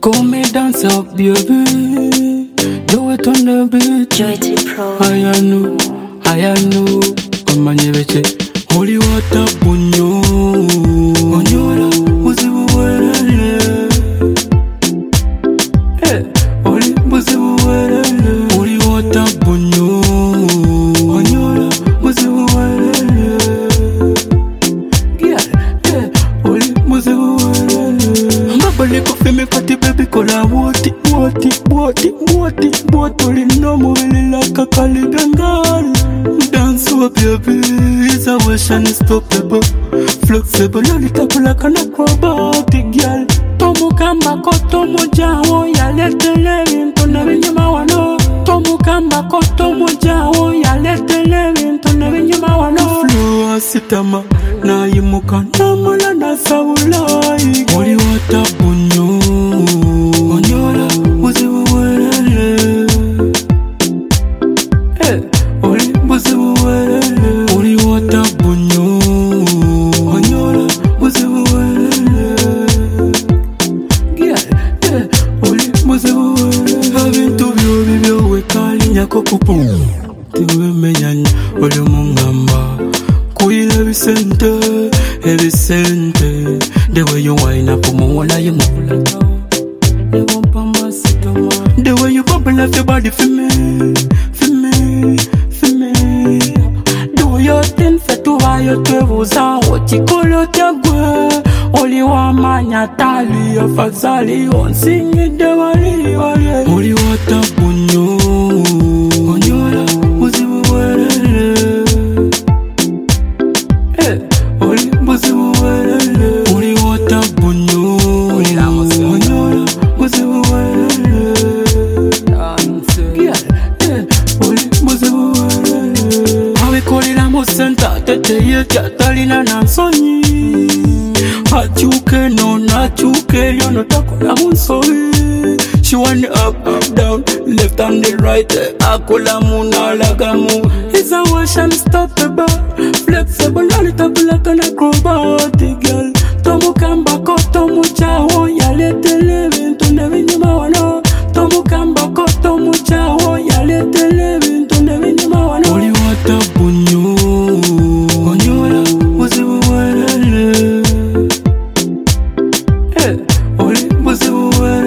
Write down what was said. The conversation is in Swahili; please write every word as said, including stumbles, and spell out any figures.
Call me dance up, baby. Do it on the beach. Joyty Pro. I know, I know. Come on, you bitch. Holy water, punyo. Onyola, buzi buwelele. Hey, holy buzi buwelele. Holy water, punyo. Onyola, buzi buwelele. Yeah, yeah, holy buzi buwelele. Mbabale kofi me pati baby kola woti, woti, woti, woti, woti. Holy no mobile like a Calibangal. Dance up, baby. It's a wish unstoppable, flexible, lolita like an acrobatic girl. Tomo kamba ko tomo jawo ya letele into na vinyuma wano. Tomo kamba ko tomo jawo ya letele into na vinyuma wano. Flow asitama na yimuka na mala na saulai. Holy water punyo, onyola buzi buwelele. Hey, holy buzi buwelele. Holy water punyo, onyola buzi buwelele. Yeah, yeah, holy buzi buwelele. Having to be obi bi owe kali nyako kupu. Tiwe menyanya ole mungamba. Kuila Vicente, Vicente. The way you wind up for more like you move like that. The way you bubble up your body for me, for me, for me. The way you ten fait tout va yo te vous en otikolo tegwe. Oli wa manya tali ya fazali on singi de wali wali. Oli wata punyo, onyola buzi buwelele. Hey, oli buzi buwelele. Oli wata punyo, oli la mose. Onyola buzi buwelele. Yeah, yeah, oli buzi buwelele. Awe koli la mosenta tete ye katalina na sonyi. Achuke no na chuke yo no takola munsori. She want it up, down, left and the right. Akola muna lagamu. It's a wash and stoppable, flexible, lolita like an acrobatic girl. Tomo kamba ko tomo chawo ya letele into na vinyuma wano. Tomo kamba ko tomo chawo ya letele into na vinyuma wano. Holy water punyo, onyola buzi buwelele. Hey, holy buzi buwelele.